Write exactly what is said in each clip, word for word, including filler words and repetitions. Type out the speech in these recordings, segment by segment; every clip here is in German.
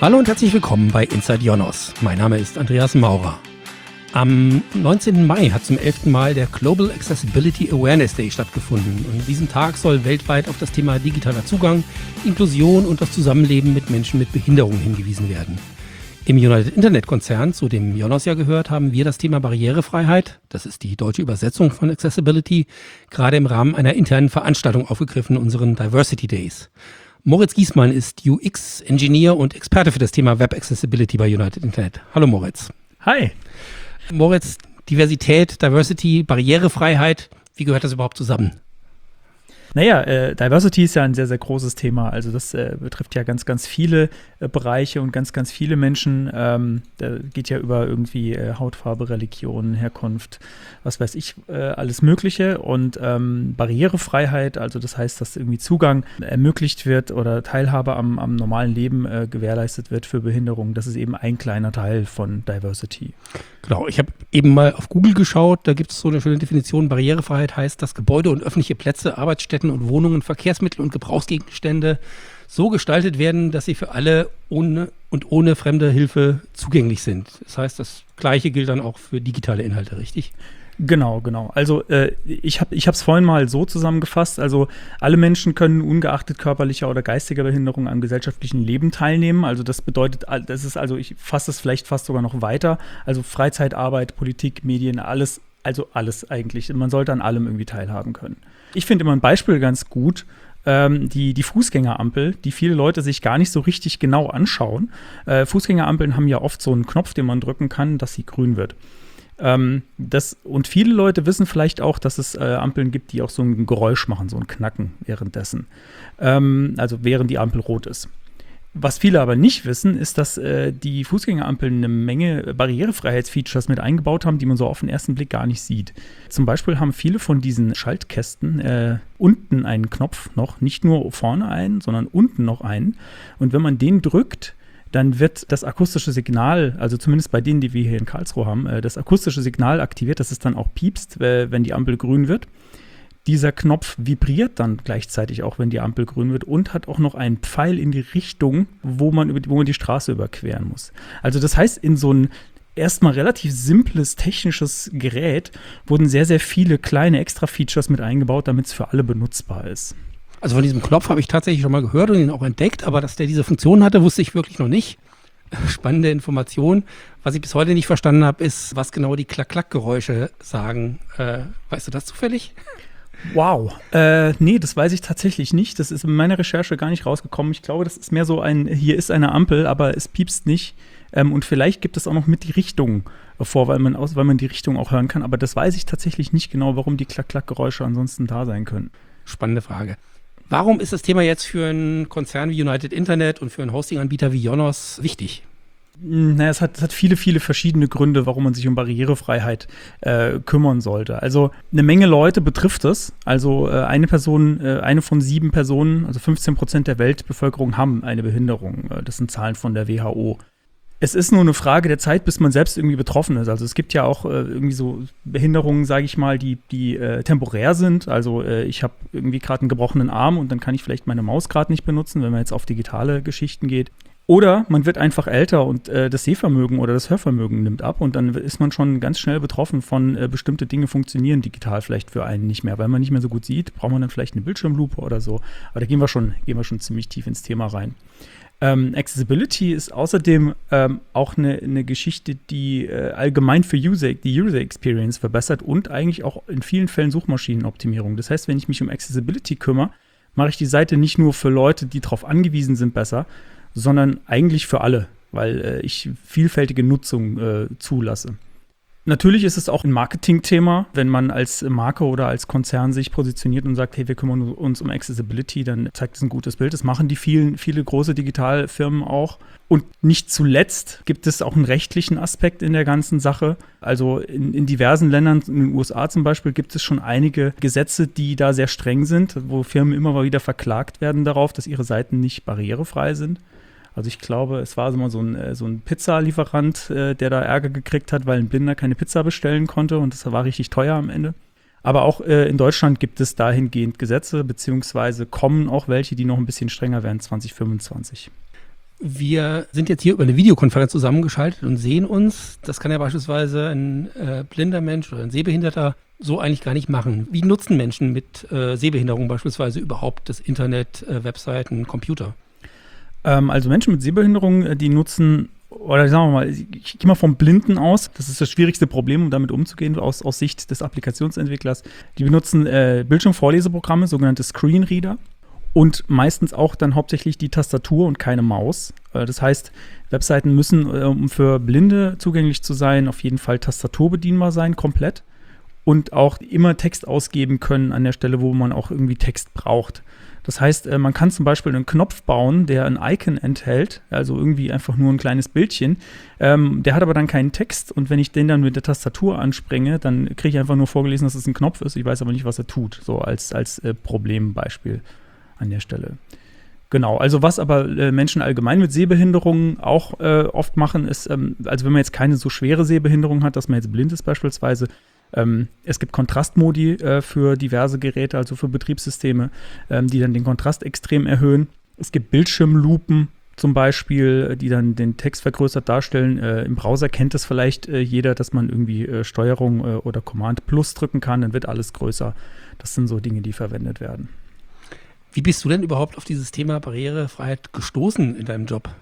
Hallo und herzlich willkommen bei Inside Ionos. Mein Name ist Andreas Maurer. Am neunzehnten Mai hat zum elften Mal der Global Accessibility Awareness Day stattgefunden. Und an diesem Tag soll weltweit auf das Thema digitaler Zugang, Inklusion und das Zusammenleben mit Menschen mit Behinderungen hingewiesen werden. Im United Internet Konzern, zu dem Ionos ja gehört, haben wir das Thema Barrierefreiheit, das ist die deutsche Übersetzung von Accessibility, gerade im Rahmen einer internen Veranstaltung aufgegriffen, unseren Diversity Days. Moritz Giesmann ist U X-Engineer und Experte für das Thema Web Accessibility bei United Internet. Hallo Moritz. Hi. Moritz, Diversität, Diversity, Barrierefreiheit, wie gehört das überhaupt zusammen? Naja, äh, Diversity ist ja ein sehr, sehr großes Thema. Also das äh, betrifft ja ganz, ganz viele äh, Bereiche und ganz, ganz viele Menschen. Ähm, da geht ja über irgendwie äh, Hautfarbe, Religion, Herkunft, was weiß ich, äh, alles Mögliche. Und ähm, Barrierefreiheit, also das heißt, dass irgendwie Zugang ermöglicht wird oder Teilhabe am, am normalen Leben äh, gewährleistet wird für Behinderungen. Das ist eben ein kleiner Teil von Diversity. Genau, ich habe eben mal auf Google geschaut, da gibt es so eine schöne Definition. Barrierefreiheit heißt, dass Gebäude und öffentliche Plätze, Arbeitsstätten und Wohnungen, Verkehrsmittel und Gebrauchsgegenstände so gestaltet werden, dass sie für alle ohne und ohne fremde Hilfe zugänglich sind. Das heißt, das Gleiche gilt dann auch für digitale Inhalte, richtig? Genau, genau. Also äh, ich habe ich habe es vorhin mal so zusammengefasst. Also alle Menschen können ungeachtet körperlicher oder geistiger Behinderung am gesellschaftlichen Leben teilnehmen. Also das bedeutet, das ist also, ich fasse es vielleicht fast sogar noch weiter. Also Freizeit, Arbeit, Politik, Medien, alles, also alles eigentlich. Man sollte an allem irgendwie teilhaben können. Ich finde immer ein Beispiel ganz gut. Ähm, die, die Fußgängerampel, die viele Leute sich gar nicht so richtig genau anschauen. Äh, Fußgängerampeln haben ja oft so einen Knopf, den man drücken kann, dass sie grün wird. Ähm, das, und viele Leute wissen vielleicht auch, dass es äh, Ampeln gibt, die auch so ein Geräusch machen, so ein Knacken währenddessen. Ähm, also während die Ampel rot ist. Was viele aber nicht wissen, ist, dass äh, die Fußgängerampeln eine Menge Barrierefreiheitsfeatures mit eingebaut haben, die man so auf den ersten Blick gar nicht sieht. Zum Beispiel haben viele von diesen Schaltkästen äh, unten einen Knopf noch, nicht nur vorne einen, sondern unten noch einen. Und wenn man den drückt, dann wird das akustische Signal, also zumindest bei denen, die wir hier in Karlsruhe haben, äh, das akustische Signal aktiviert, dass es dann auch piepst, äh, wenn die Ampel grün wird. Dieser Knopf vibriert dann gleichzeitig auch, wenn die Ampel grün wird und hat auch noch einen Pfeil in die Richtung, wo man, über, wo man die Straße überqueren muss. Also das heißt, in so ein erstmal relativ simples technisches Gerät wurden sehr, sehr viele kleine Extra-Features mit eingebaut, damit es für alle benutzbar ist. Also von diesem Knopf habe ich tatsächlich schon mal gehört und ihn auch entdeckt, aber dass der diese Funktion hatte, wusste ich wirklich noch nicht. Spannende Information. Was ich bis heute nicht verstanden habe, ist, was genau die Klack-Klack-Geräusche sagen. Äh, weißt du das zufällig? Wow. Äh, nee, das weiß ich tatsächlich nicht. Das ist in meiner Recherche gar nicht rausgekommen. Ich glaube, das ist mehr so ein, hier ist eine Ampel, aber es piepst nicht. Ähm, und vielleicht gibt es auch noch mit die Richtung vor, weil man, aus, weil man die Richtung auch hören kann. Aber das weiß ich tatsächlich nicht genau, warum die Klack-Klack-Geräusche ansonsten da sein können. Spannende Frage. Warum ist das Thema jetzt für einen Konzern wie United Internet und für einen Hosting-Anbieter wie Ionos wichtig? Naja, es hat, es hat viele, viele verschiedene Gründe, warum man sich um Barrierefreiheit äh, kümmern sollte. Also eine Menge Leute betrifft es. Also äh, eine Person, äh, eine von sieben Personen, also fünfzehn Prozent der Weltbevölkerung haben eine Behinderung. Das sind Zahlen von der W H O. Es ist nur eine Frage der Zeit, bis man selbst irgendwie betroffen ist. Also es gibt ja auch äh, irgendwie so Behinderungen, sage ich mal, die, die äh, temporär sind. Also äh, ich habe irgendwie gerade einen gebrochenen Arm und dann kann ich vielleicht meine Maus gerade nicht benutzen, wenn man jetzt auf digitale Geschichten geht. Oder man wird einfach älter und äh, das Sehvermögen oder das Hörvermögen nimmt ab und dann ist man schon ganz schnell betroffen von äh, bestimmte Dinge funktionieren digital vielleicht für einen nicht mehr. Weil man nicht mehr so gut sieht, braucht man dann vielleicht eine Bildschirmlupe oder so. Aber da gehen wir schon, gehen wir schon ziemlich tief ins Thema rein. Ähm, Accessibility ist außerdem ähm, auch eine, eine Geschichte, die äh, allgemein für User, die User Experience verbessert und eigentlich auch in vielen Fällen Suchmaschinenoptimierung. Das heißt, wenn ich mich um Accessibility kümmere, mache ich die Seite nicht nur für Leute, die darauf angewiesen sind, besser, sondern eigentlich für alle, weil äh, ich vielfältige Nutzung äh, zulasse. Natürlich ist es auch ein Marketing-Thema, wenn man als Marke oder als Konzern sich positioniert und sagt, hey, wir kümmern uns um Accessibility, dann zeigt es ein gutes Bild. Das machen die vielen, viele große Digitalfirmen auch. Und nicht zuletzt gibt es auch einen rechtlichen Aspekt in der ganzen Sache. Also in, in diversen Ländern, in den U S A zum Beispiel, gibt es schon einige Gesetze, die da sehr streng sind, wo Firmen immer mal wieder verklagt werden darauf, dass ihre Seiten nicht barrierefrei sind. Also ich glaube, es war immer so ein, so ein Pizzalieferant, äh, der da Ärger gekriegt hat, weil ein Blinder keine Pizza bestellen konnte und das war richtig teuer am Ende. Aber auch äh, in Deutschland gibt es dahingehend Gesetze, beziehungsweise kommen auch welche, die noch ein bisschen strenger werden, zwanzig fünfundzwanzig. Wir sind jetzt hier über eine Videokonferenz zusammengeschaltet und sehen uns. Das kann ja beispielsweise ein äh, blinder Mensch oder ein Sehbehinderter so eigentlich gar nicht machen. Wie nutzen Menschen mit äh, Sehbehinderung beispielsweise überhaupt das Internet, äh, Webseiten, Computer? Ähm, also Menschen mit Sehbehinderung, die nutzen, oder sagen wir mal, ich gehe mal vom Blinden aus. Das ist das schwierigste Problem, um damit umzugehen, aus, aus Sicht des Applikationsentwicklers. Die benutzen äh, Bildschirmvorleseprogramme, sogenannte Screenreader. Und meistens auch dann hauptsächlich die Tastatur und keine Maus. Das heißt, Webseiten müssen, um für Blinde zugänglich zu sein, auf jeden Fall tastaturbedienbar sein, komplett. Und auch immer Text ausgeben können an der Stelle, wo man auch irgendwie Text braucht. Das heißt, man kann zum Beispiel einen Knopf bauen, der ein Icon enthält, also irgendwie einfach nur ein kleines Bildchen. Ähm, der hat aber dann keinen Text. Und wenn ich den dann mit der Tastatur anspringe, dann kriege ich einfach nur vorgelesen, dass es ein Knopf ist. Ich weiß aber nicht, was er tut. So als, als äh, Problembeispiel an der Stelle. Genau, also was aber äh, Menschen allgemein mit Sehbehinderungen auch äh, oft machen, ist, ähm, also wenn man jetzt keine so schwere Sehbehinderung hat, dass man jetzt blind ist beispielsweise, ähm, es gibt Kontrastmodi äh, für diverse Geräte, also für Betriebssysteme, ähm, die dann den Kontrast extrem erhöhen. Es gibt Bildschirmlupen zum Beispiel, die dann den Text vergrößert darstellen. Äh, Im Browser kennt das vielleicht äh, jeder, dass man irgendwie äh, Steuerung äh, oder Command Plus drücken kann, dann wird alles größer. Das sind so Dinge, die verwendet werden. Wie bist du denn überhaupt auf dieses Thema Barrierefreiheit gestoßen in deinem Job?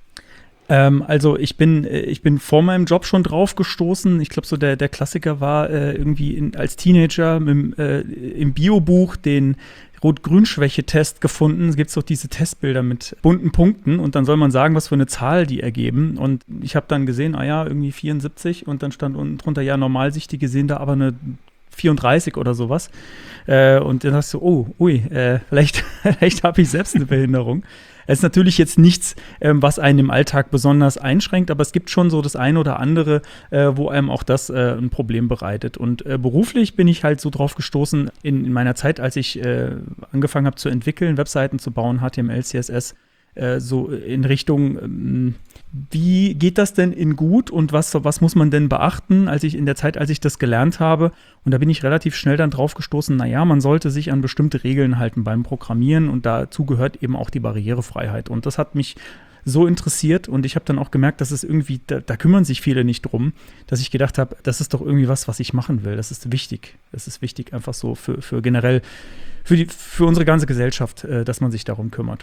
Ähm, also ich bin, ich bin vor meinem Job schon drauf gestoßen. Ich glaube, so der, der Klassiker war äh, irgendwie in, als Teenager mit, äh, im Biobuch den Rot-Grün-Schwäche-Test gefunden. Es gibt so diese Testbilder mit bunten Punkten und dann soll man sagen, was für eine Zahl die ergeben. Und ich habe dann gesehen, ah ja, irgendwie vierundsiebzig und dann stand unten drunter, ja, Normalsichtige sehen da aber eine vierunddreißig oder sowas. Äh, und dann hast du, oh, ui, äh, vielleicht, vielleicht habe ich selbst eine Behinderung. Es ist natürlich jetzt nichts, ähm, was einen im Alltag besonders einschränkt, aber es gibt schon so das eine oder andere, äh, wo einem auch das äh, ein Problem bereitet. Und äh, beruflich bin ich halt so drauf gestoßen, in, in meiner Zeit, als ich äh, angefangen habe zu entwickeln, Webseiten zu bauen, H T M L, C S S, äh, so in Richtung, ähm, wie geht das denn in gut und was, was muss man denn beachten, als ich in der Zeit, als ich das gelernt habe? Und da bin ich relativ schnell dann drauf gestoßen, naja, man sollte sich an bestimmte Regeln halten beim Programmieren und dazu gehört eben auch die Barrierefreiheit. Und das hat mich so interessiert und ich habe dann auch gemerkt, dass es irgendwie, da, da kümmern sich viele nicht drum, dass ich gedacht habe, das ist doch irgendwie was, was ich machen will. Das ist wichtig. Das ist wichtig einfach so für, für generell, für, die, für unsere ganze Gesellschaft, äh, dass man sich darum kümmert.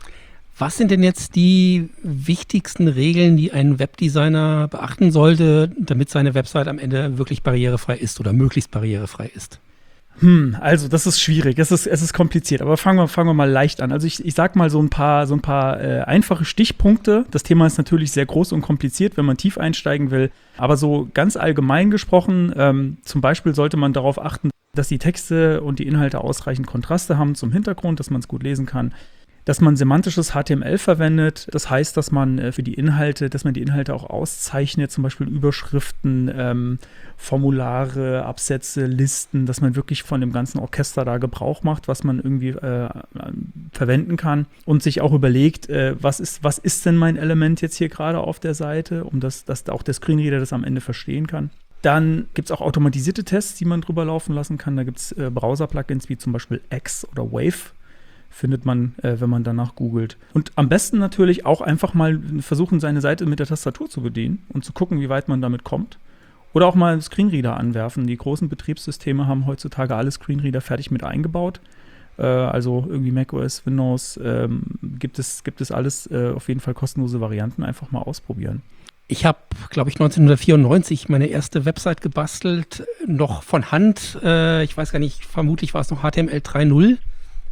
Was sind denn jetzt die wichtigsten Regeln, die ein Webdesigner beachten sollte, damit seine Website am Ende wirklich barrierefrei ist oder möglichst barrierefrei ist? Hm, also das ist schwierig, es ist, es ist kompliziert, aber fangen wir, fangen wir mal leicht an. Also ich, ich sag mal so ein paar, so ein paar äh, einfache Stichpunkte. Das Thema ist natürlich sehr groß und kompliziert, wenn man tief einsteigen will. Aber so ganz allgemein gesprochen, ähm, zum Beispiel sollte man darauf achten, dass die Texte und die Inhalte ausreichend Kontraste haben zum Hintergrund, dass man es gut lesen kann. Dass man semantisches H T M L verwendet, das heißt, dass man äh, für die Inhalte, dass man die Inhalte auch auszeichnet, zum Beispiel Überschriften, ähm, Formulare, Absätze, Listen, dass man wirklich von dem ganzen Orchester da Gebrauch macht, was man irgendwie äh, verwenden kann und sich auch überlegt, äh, was ist, was ist denn mein Element jetzt hier gerade auf der Seite, um das, dass auch der Screenreader das am Ende verstehen kann. Dann gibt es auch automatisierte Tests, die man drüber laufen lassen kann. Da gibt es äh, Browser-Plugins wie zum Beispiel X oder Wave. Findet man, äh, wenn man danach googelt. Und am besten natürlich auch einfach mal versuchen, seine Seite mit der Tastatur zu bedienen und zu gucken, wie weit man damit kommt. Oder auch mal einen Screenreader anwerfen. Die großen Betriebssysteme haben heutzutage alle Screenreader fertig mit eingebaut. Äh, also irgendwie macOS, Windows, ähm, gibt es, gibt es alles äh, auf jeden Fall kostenlose Varianten. Einfach mal ausprobieren. Ich habe, glaube ich, neunzehnhundertvierundneunzig meine erste Website gebastelt, noch von Hand. Äh, ich weiß gar nicht, vermutlich war es noch H T M L drei Punkt null.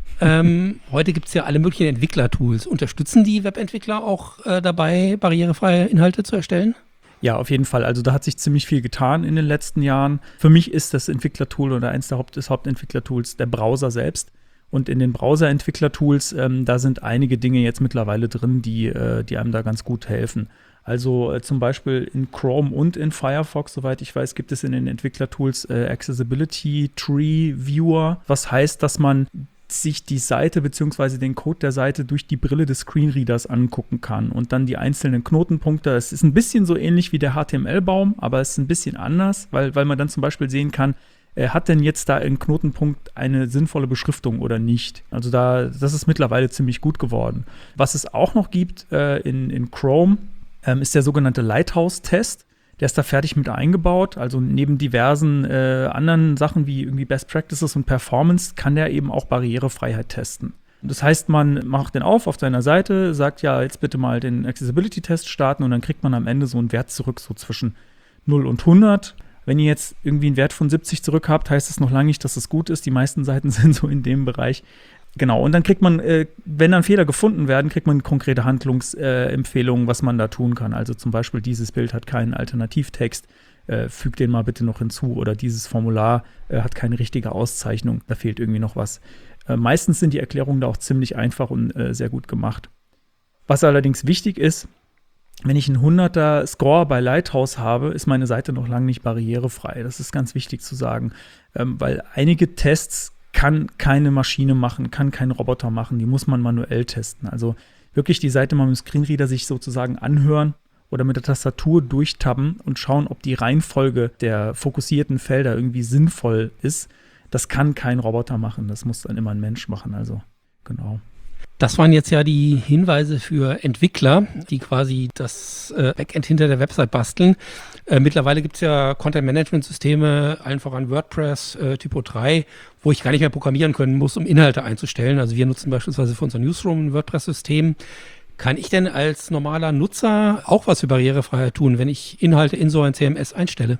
ähm, heute gibt es ja alle möglichen Entwicklertools. Unterstützen die Webentwickler auch äh, dabei, barrierefreie Inhalte zu erstellen? Ja, auf jeden Fall. Also da hat sich ziemlich viel getan in den letzten Jahren. Für mich ist das Entwicklertool oder eins der Haupt- des Hauptentwicklertools der Browser selbst. Und in den Browser-Entwicklertools, ähm, da sind einige Dinge jetzt mittlerweile drin, die, äh, die einem da ganz gut helfen. Also äh, zum Beispiel in Chrome und in Firefox, soweit ich weiß, gibt es in den Entwicklertools äh, Accessibility Tree Viewer, was heißt, dass man sich die Seite bzw. den Code der Seite durch die Brille des Screenreaders angucken kann und dann die einzelnen Knotenpunkte. Es ist ein bisschen so ähnlich wie der H T M L-Baum, aber es ist ein bisschen anders, weil, weil man dann zum Beispiel sehen kann, äh, hat denn jetzt da ein Knotenpunkt eine sinnvolle Beschriftung oder nicht? Also da, das ist mittlerweile ziemlich gut geworden. Was es auch noch gibt äh, in, in Chrome, ähm, ist der sogenannte Lighthouse-Test. Der ist da fertig mit eingebaut. Also neben diversen äh, anderen Sachen wie irgendwie Best Practices und Performance kann der eben auch Barrierefreiheit testen. Das heißt, man macht den auf auf seiner Seite, sagt ja, jetzt bitte mal den Accessibility-Test starten und dann kriegt man am Ende so einen Wert zurück, so zwischen null und hundert. Wenn ihr jetzt irgendwie einen Wert von siebzig zurück habt, heißt das noch lange nicht, dass es gut ist. Die meisten Seiten sind so in dem Bereich. Genau, und dann kriegt man, äh, wenn dann Fehler gefunden werden, kriegt man konkrete Handlungsempfehlungen, äh, was man da tun kann. Also zum Beispiel, dieses Bild hat keinen Alternativtext, äh, fügt den mal bitte noch hinzu. Oder dieses Formular äh, hat keine richtige Auszeichnung, da fehlt irgendwie noch was. Äh, meistens sind die Erklärungen da auch ziemlich einfach und äh, sehr gut gemacht. Was allerdings wichtig ist, wenn ich einen hunderter Score bei Lighthouse habe, ist meine Seite noch lange nicht barrierefrei. Das ist ganz wichtig zu sagen, ähm, weil einige Tests kann keine Maschine machen, kann kein Roboter machen, die muss man manuell testen. Also wirklich die Seite mal mit dem Screenreader sich sozusagen anhören oder mit der Tastatur durchtabben und schauen, ob die Reihenfolge der fokussierten Felder irgendwie sinnvoll ist. Das kann kein Roboter machen, das muss dann immer ein Mensch machen, also genau. Das waren jetzt ja die Hinweise für Entwickler, die quasi das äh, Backend hinter der Website basteln. Äh, mittlerweile gibt es ja Content-Management-Systeme, allen voran WordPress, äh, Typo drei, wo ich gar nicht mehr programmieren können muss, um Inhalte einzustellen. Also wir nutzen beispielsweise für unser Newsroom ein WordPress-System. Kann ich denn als normaler Nutzer auch was für Barrierefreiheit tun, wenn ich Inhalte in so ein C M S einstelle?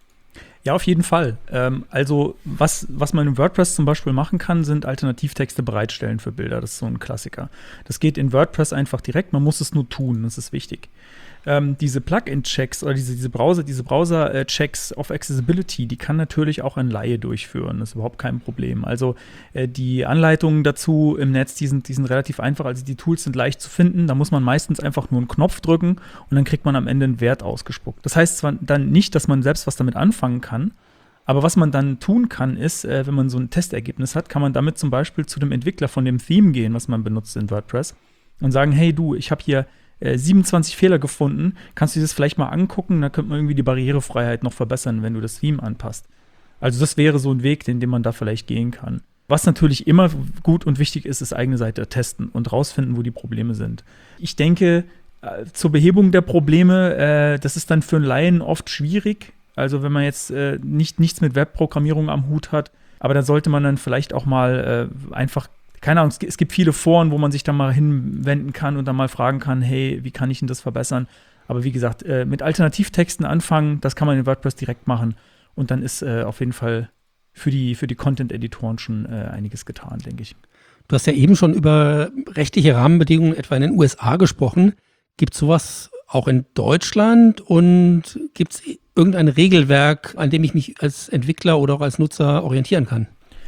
Ja, auf jeden Fall. Ähm, also was, was man in WordPress zum Beispiel machen kann, sind Alternativtexte bereitstellen für Bilder. Das ist so ein Klassiker. Das geht in WordPress einfach direkt, man muss es nur tun, das ist wichtig. Ähm, diese Plugin-Checks oder diese, diese Browser, diese Browser-Checks auf Accessibility, die kann natürlich auch ein Laie durchführen. Das ist überhaupt kein Problem. Also äh, die Anleitungen dazu im Netz, die sind, die sind relativ einfach. Also die Tools sind leicht zu finden. Da muss man meistens einfach nur einen Knopf drücken und dann kriegt man am Ende einen Wert ausgespuckt. Das heißt zwar dann nicht, dass man selbst was damit anfangen kann, aber was man dann tun kann, ist, äh, wenn man so ein Testergebnis hat, kann man damit zum Beispiel zu dem Entwickler von dem Theme gehen, was man benutzt in WordPress und sagen, hey du, ich habe hier siebenundzwanzig Fehler gefunden, kannst du dir das vielleicht mal angucken, da könnte man irgendwie die Barrierefreiheit noch verbessern, wenn du das Theme anpasst. Also das wäre so ein Weg, den, den man da vielleicht gehen kann. Was natürlich immer gut und wichtig ist, ist eigene Seite testen und rausfinden, wo die Probleme sind. Ich denke, äh, zur Behebung der Probleme, äh, das ist dann für einen Laien oft schwierig, also wenn man jetzt äh, nicht, nichts mit Webprogrammierung am Hut hat, aber da sollte man dann vielleicht auch mal äh, einfach keine Ahnung, es gibt viele Foren, wo man sich da mal hinwenden kann und dann mal fragen kann, hey, wie kann ich denn das verbessern? Aber wie gesagt, äh, mit Alternativtexten anfangen, das kann man in WordPress direkt machen. Und dann ist äh, auf jeden Fall für die, für die Content-Editoren schon äh, einiges getan, denke ich. Du hast ja eben schon über rechtliche Rahmenbedingungen etwa in den U S A gesprochen. Gibt es sowas auch in Deutschland? Und gibt es irgendein Regelwerk, an dem ich mich als Entwickler oder auch als Nutzer orientieren kann?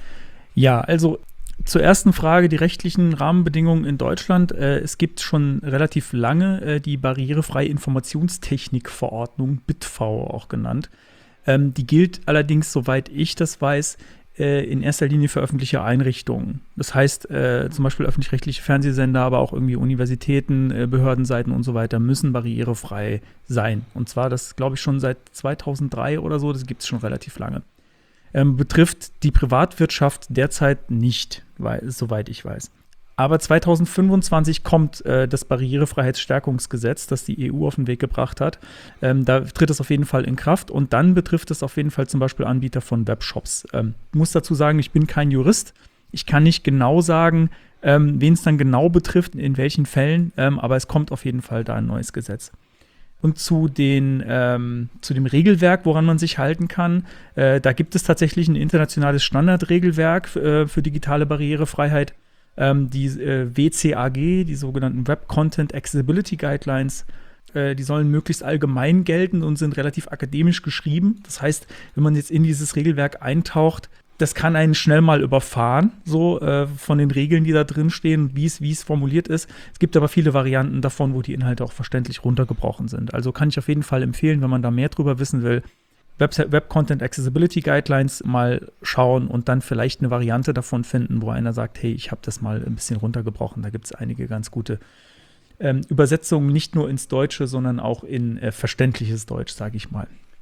Ja, also zur ersten Frage, die rechtlichen Rahmenbedingungen in Deutschland. Äh, es gibt schon relativ lange äh, die barrierefreie Informationstechnik-Verordnung, B I T V auch genannt. Ähm, die gilt allerdings, soweit ich das weiß, äh, in erster Linie für öffentliche Einrichtungen. Das heißt, äh, zum Beispiel öffentlich-rechtliche Fernsehsender, aber auch irgendwie Universitäten, äh, Behördenseiten und so weiter müssen barrierefrei sein. Und zwar, das glaube ich schon seit zweitausenddrei oder so, das gibt es schon relativ lange. Ähm, betrifft die Privatwirtschaft derzeit nicht, weil, soweit ich weiß. Aber zweitausendfünfundzwanzig kommt äh, das Barrierefreiheitsstärkungsgesetz, das die E U auf den Weg gebracht hat. Ähm, da tritt es auf jeden Fall in Kraft und dann betrifft es auf jeden Fall zum Beispiel Anbieter von Webshops. Ähm, ich muss dazu sagen, ich bin kein Jurist. Ich kann nicht genau sagen, ähm, wen es dann genau betrifft, in welchen Fällen, ähm, aber es kommt auf jeden Fall da ein neues Gesetz. Und zu, den, ähm, zu dem Regelwerk, woran man sich halten kann, äh, da gibt es tatsächlich ein internationales Standardregelwerk äh, für digitale Barrierefreiheit, ähm, die äh, W C A G, die sogenannten Web Content Accessibility Guidelines. Äh, die sollen möglichst allgemein gelten und sind relativ akademisch geschrieben. Das heißt, wenn man jetzt in dieses Regelwerk eintaucht, das kann einen schnell mal überfahren, so äh, von den Regeln, die da drin stehen, wie es wie es formuliert ist. Es gibt aber viele Varianten davon, wo die Inhalte auch verständlich runtergebrochen sind. Also kann ich auf jeden Fall empfehlen, wenn man da mehr drüber wissen will, Web, Web Content Accessibility Guidelines mal schauen und dann vielleicht eine Variante davon finden, wo einer sagt, hey, ich habe das mal ein bisschen runtergebrochen. Da gibt es einige ganz gute ähm, Übersetzungen, nicht nur ins Deutsche, sondern auch in äh, verständliches Deutsch, sage ich mal.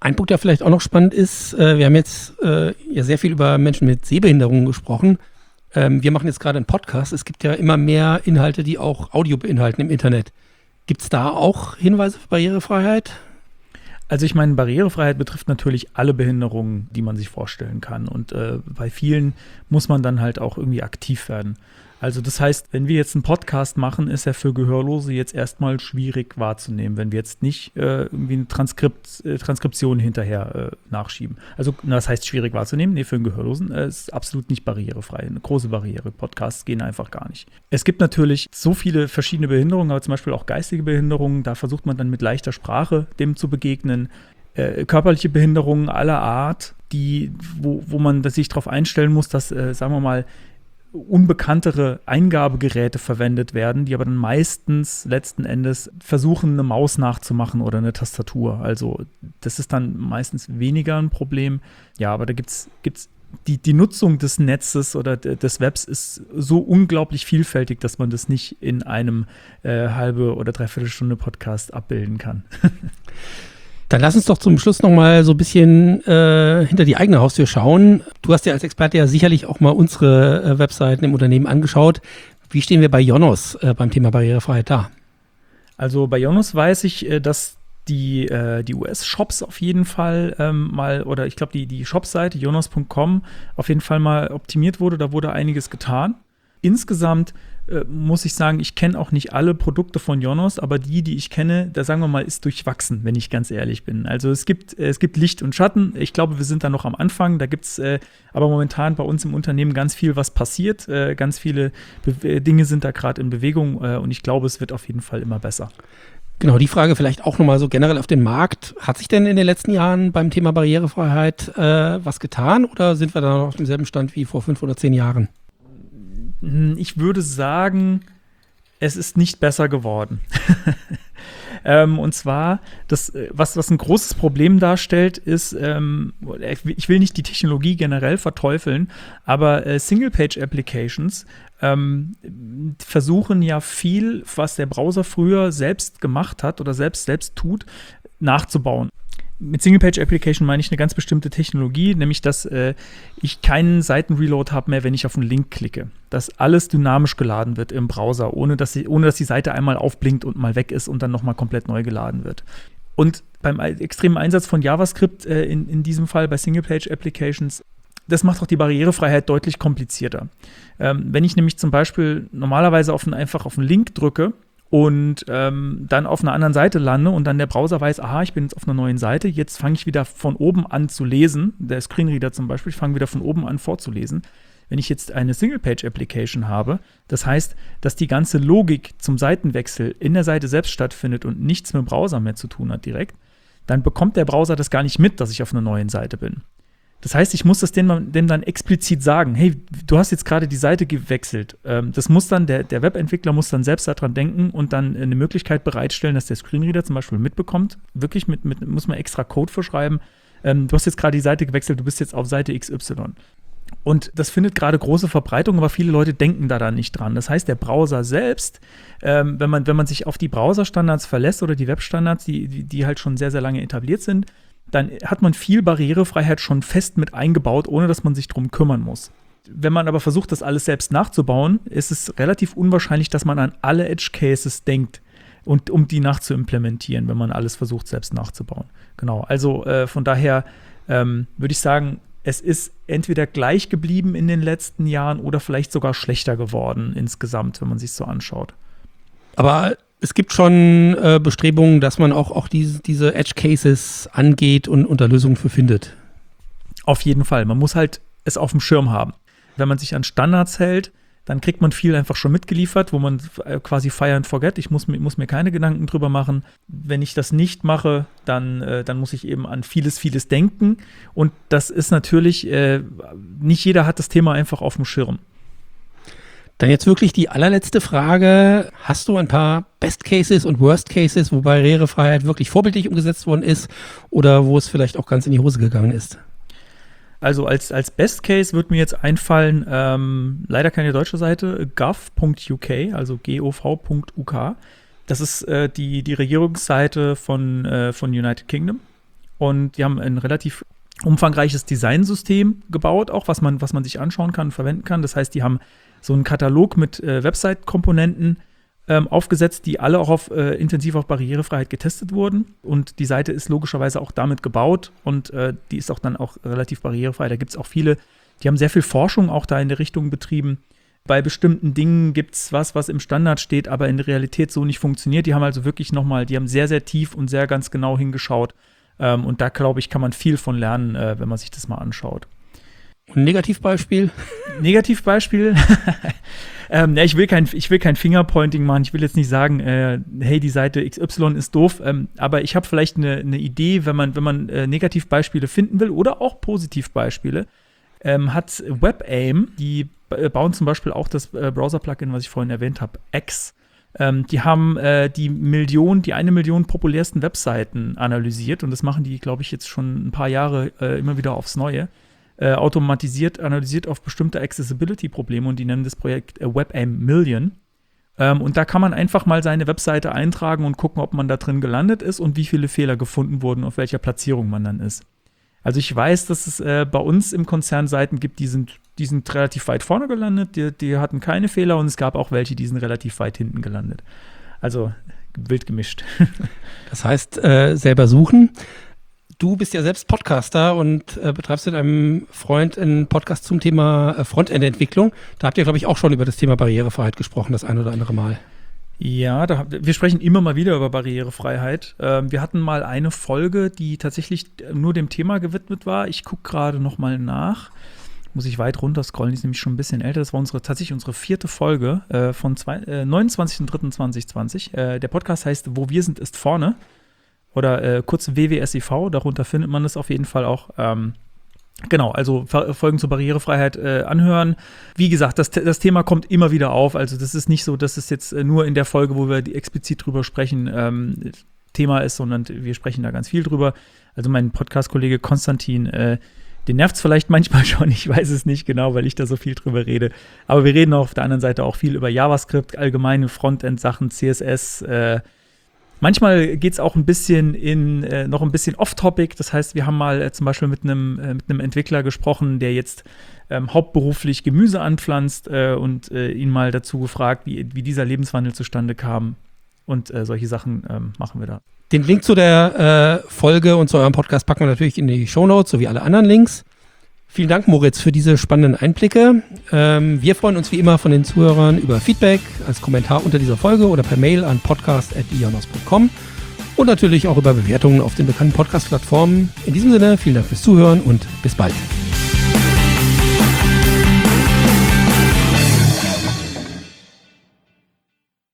Ein Punkt, der vielleicht auch noch spannend ist, äh, wir haben jetzt äh, ja sehr viel über Menschen mit Sehbehinderungen gesprochen. Ähm, wir machen jetzt gerade einen Podcast. Es gibt ja immer mehr Inhalte, die auch Audio beinhalten im Internet. Gibt es da auch Hinweise für Barrierefreiheit? Also ich meine, Barrierefreiheit betrifft natürlich alle Behinderungen, die man sich vorstellen kann. Und äh, bei vielen muss man dann halt auch irgendwie aktiv werden. Also das heißt, wenn wir jetzt einen Podcast machen, ist er für Gehörlose jetzt erstmal schwierig wahrzunehmen, wenn wir jetzt nicht äh, irgendwie eine Transkript, äh, Transkription hinterher äh, nachschieben. Also na, das heißt schwierig wahrzunehmen? Nee, für einen Gehörlosen äh, ist absolut nicht barrierefrei. Eine große Barriere. Podcasts gehen einfach gar nicht. Es gibt natürlich so viele verschiedene Behinderungen, aber zum Beispiel auch geistige Behinderungen. Da versucht man dann mit leichter Sprache dem zu begegnen. Äh, körperliche Behinderungen aller Art, die, wo, wo man sich darauf einstellen muss, dass, äh, sagen wir mal, unbekanntere Eingabegeräte verwendet werden, die aber dann meistens letzten Endes versuchen, eine Maus nachzumachen oder eine Tastatur. Also das ist dann meistens weniger ein Problem. Ja, aber da gibt's gibt's die, die Nutzung des Netzes oder des Webs ist so unglaublich vielfältig, dass man das nicht in einem äh, halbe oder dreiviertel Stunde Podcast abbilden kann. Dann lass uns doch zum Schluss noch mal so ein bisschen äh, hinter die eigene Haustür schauen. Du hast ja als Experte ja sicherlich auch mal unsere äh, Webseiten im Unternehmen angeschaut. Wie stehen wir bei Ionos äh, beim Thema Barrierefreiheit da? Also bei Ionos weiß ich, äh, dass die, äh, die U S-Shops auf jeden Fall ähm, mal, oder ich glaube die, die Shopseite ionos punkt com auf jeden Fall mal optimiert wurde. Da wurde einiges getan. Insgesamt äh, muss ich sagen, ich kenne auch nicht alle Produkte von Ionos, aber die, die ich kenne, da sagen wir mal, ist durchwachsen, wenn ich ganz ehrlich bin. Also es gibt, äh, es gibt Licht und Schatten. Ich glaube, wir sind da noch am Anfang. Da gibt es äh, aber momentan bei uns im Unternehmen ganz viel, was passiert. Äh, ganz viele Be- Dinge sind da gerade in Bewegung äh, und ich glaube, es wird auf jeden Fall immer besser. Genau, die Frage vielleicht auch nochmal so generell auf den Markt. Hat sich denn in den letzten Jahren beim Thema Barrierefreiheit äh, was getan oder sind wir da noch auf demselben Stand wie vor fünf oder zehn Jahren? Ich würde sagen, es ist nicht besser geworden. ähm, und zwar, das, was, was ein großes Problem darstellt, ist, ähm, ich will nicht die Technologie generell verteufeln, aber äh, Single-Page-Applications ähm, versuchen ja viel, was der Browser früher selbst gemacht hat oder selbst, selbst tut, nachzubauen. Mit Single-Page-Application meine ich eine ganz bestimmte Technologie, nämlich, dass äh, ich keinen Seitenreload habe mehr, wenn ich auf einen Link klicke. Dass alles dynamisch geladen wird im Browser, ohne dass, sie, ohne dass die Seite einmal aufblinkt und mal weg ist und dann nochmal komplett neu geladen wird. Und beim extremen Einsatz von JavaScript, äh, in, in diesem Fall bei Single-Page-Applications, das macht auch die Barrierefreiheit deutlich komplizierter. Ähm, wenn ich nämlich zum Beispiel normalerweise auf einen, einfach auf einen Link drücke, und ähm, dann auf einer anderen Seite lande und dann der Browser weiß, aha, ich bin jetzt auf einer neuen Seite, jetzt fange ich wieder von oben an zu lesen, der Screenreader zum Beispiel, ich fange wieder von oben an vorzulesen. Wenn ich jetzt eine Single-Page-Application habe, das heißt, dass die ganze Logik zum Seitenwechsel in der Seite selbst stattfindet und nichts mit dem Browser mehr zu tun hat direkt, dann bekommt der Browser das gar nicht mit, dass ich auf einer neuen Seite bin. Das heißt, ich muss das dem, dem dann explizit sagen, hey, du hast jetzt gerade die Seite gewechselt. Ähm, das muss dann, der, der Webentwickler muss dann selbst daran denken und dann eine Möglichkeit bereitstellen, dass der Screenreader zum Beispiel mitbekommt. Wirklich, mit, mit muss man extra Code für schreiben. Ähm, du hast jetzt gerade die Seite gewechselt, du bist jetzt auf Seite X Y. Und das findet gerade große Verbreitung, aber viele Leute denken da dann nicht dran. Das heißt, der Browser selbst, ähm, wenn man, wenn man sich auf die Browserstandards verlässt oder die Webstandards, die, die, die halt schon sehr, sehr lange etabliert sind, dann hat man viel Barrierefreiheit schon fest mit eingebaut, ohne dass man sich drum kümmern muss. Wenn man aber versucht, das alles selbst nachzubauen, ist es relativ unwahrscheinlich, dass man an alle Edge Cases denkt, und um die nachzuimplementieren, wenn man alles versucht, selbst nachzubauen. Genau, also äh, von daher ähm, würde ich sagen, es ist entweder gleich geblieben in den letzten Jahren oder vielleicht sogar schlechter geworden insgesamt, wenn man sich so anschaut. Aber es gibt schon äh, Bestrebungen, dass man auch, auch diese, diese Edge-Cases angeht und, und da Lösungen für findet. Auf jeden Fall. Man muss halt es auf dem Schirm haben. Wenn man sich an Standards hält, dann kriegt man viel einfach schon mitgeliefert, wo man quasi fire and forget. Ich muss, muss mir keine Gedanken drüber machen. Wenn ich das nicht mache, dann, äh, dann muss ich eben an vieles, vieles denken. Und das ist natürlich, äh, nicht jeder hat das Thema einfach auf dem Schirm. Dann jetzt wirklich die allerletzte Frage. Hast du ein paar Best Cases und Worst Cases, wo Barrierefreiheit wirklich vorbildlich umgesetzt worden ist oder wo es vielleicht auch ganz in die Hose gegangen ist? Also als, als Best Case wird mir jetzt einfallen, ähm, leider keine deutsche Seite, gov punkt u k, also G O V punkt U K. Das ist äh, die, die Regierungsseite von, äh, von United Kingdom. Und die haben ein relativ umfangreiches Designsystem gebaut, auch was man, was man sich anschauen kann und verwenden kann. Das heißt, die haben so einen Katalog mit äh, Website-Komponenten ähm, aufgesetzt, die alle auch auf, äh, intensiv auf Barrierefreiheit getestet wurden. Und die Seite ist logischerweise auch damit gebaut und äh, die ist auch dann auch relativ barrierefrei. Da gibt es auch viele, die haben sehr viel Forschung auch da in der Richtung betrieben. Bei bestimmten Dingen gibt es was, was im Standard steht, aber in der Realität so nicht funktioniert. Die haben also wirklich nochmal, die haben sehr, sehr tief und sehr ganz genau hingeschaut. Ähm, und da, glaube ich, kann man viel von lernen, äh, wenn man sich das mal anschaut. Ein Negativbeispiel? Negativbeispiel? ähm, ja, ich will kein, ich will kein Fingerpointing machen. Ich will jetzt nicht sagen, äh, hey, die Seite X Y ist doof. Ähm, aber ich habe vielleicht eine, eine Idee, wenn man, wenn man äh, Negativbeispiele finden will oder auch Positivbeispiele, ähm, hat WebAIM, die äh, bauen zum Beispiel auch das äh, Browser-Plugin, was ich vorhin erwähnt habe, X. Ähm, die haben äh, die Million, die eine Million populärsten Webseiten analysiert und das machen die, glaube ich, jetzt schon ein paar Jahre äh, immer wieder aufs Neue. Äh, automatisiert, analysiert auf bestimmte Accessibility-Probleme und die nennen das Projekt äh, WebAIM Million. Ähm, und da kann man einfach mal seine Webseite eintragen und gucken, ob man da drin gelandet ist und wie viele Fehler gefunden wurden, auf welcher Platzierung man dann ist. Also ich weiß, dass es äh, bei uns im Konzern Seiten gibt, die sind, die sind relativ weit vorne gelandet, die, die hatten keine Fehler und es gab auch welche, die sind relativ weit hinten gelandet. Also wild gemischt. Das heißt, äh, selber suchen. Du bist ja selbst Podcaster und äh, betreibst mit einem Freund einen Podcast zum Thema äh, Frontend-Entwicklung. Da habt ihr, glaube ich, auch schon über das Thema Barrierefreiheit gesprochen, das ein oder andere Mal. Ja, da, wir sprechen immer mal wieder über Barrierefreiheit. Ähm, wir hatten mal eine Folge, die tatsächlich nur dem Thema gewidmet war. Ich gucke gerade noch mal nach. Muss ich weit runter scrollen, die ist nämlich schon ein bisschen älter. Das war unsere, tatsächlich unsere vierte Folge äh, von äh, neunundzwanzigsten dritten zweitausendzwanzig. Äh, der Podcast heißt Wo wir sind, ist vorne. Oder äh, kurz W W S I V, darunter findet man es auf jeden Fall auch. Ähm, Genau, also Folgen zur Barrierefreiheit äh, anhören. Wie gesagt, das, das Thema kommt immer wieder auf. Also das ist nicht so, dass es jetzt nur in der Folge, wo wir explizit drüber sprechen, ähm, Thema ist, sondern wir sprechen da ganz viel drüber. Also mein Podcast-Kollege Konstantin, äh, den nervt es vielleicht manchmal schon, ich weiß es nicht genau, weil ich da so viel drüber rede. Aber wir reden auf der anderen Seite auch viel über JavaScript, allgemeine Frontend-Sachen, C S S, äh, Manchmal geht es auch ein bisschen in, äh, noch ein bisschen off-topic. Das heißt, wir haben mal äh, zum Beispiel mit einem äh, mit einem Entwickler gesprochen, der jetzt ähm, hauptberuflich Gemüse anpflanzt äh, und äh, ihn mal dazu gefragt, wie, wie dieser Lebenswandel zustande kam. Und äh, solche Sachen ähm, machen wir da. Den Link zu der äh, Folge und zu eurem Podcast packen wir natürlich in die Shownotes, sowie alle anderen Links. Vielen Dank, Moritz, für diese spannenden Einblicke. Ähm, wir freuen uns wie immer von den Zuhörern über Feedback als Kommentar unter dieser Folge oder per Mail an podcast at ionos punkt com und natürlich auch über Bewertungen auf den bekannten Podcast-Plattformen. In diesem Sinne, vielen Dank fürs Zuhören und bis bald.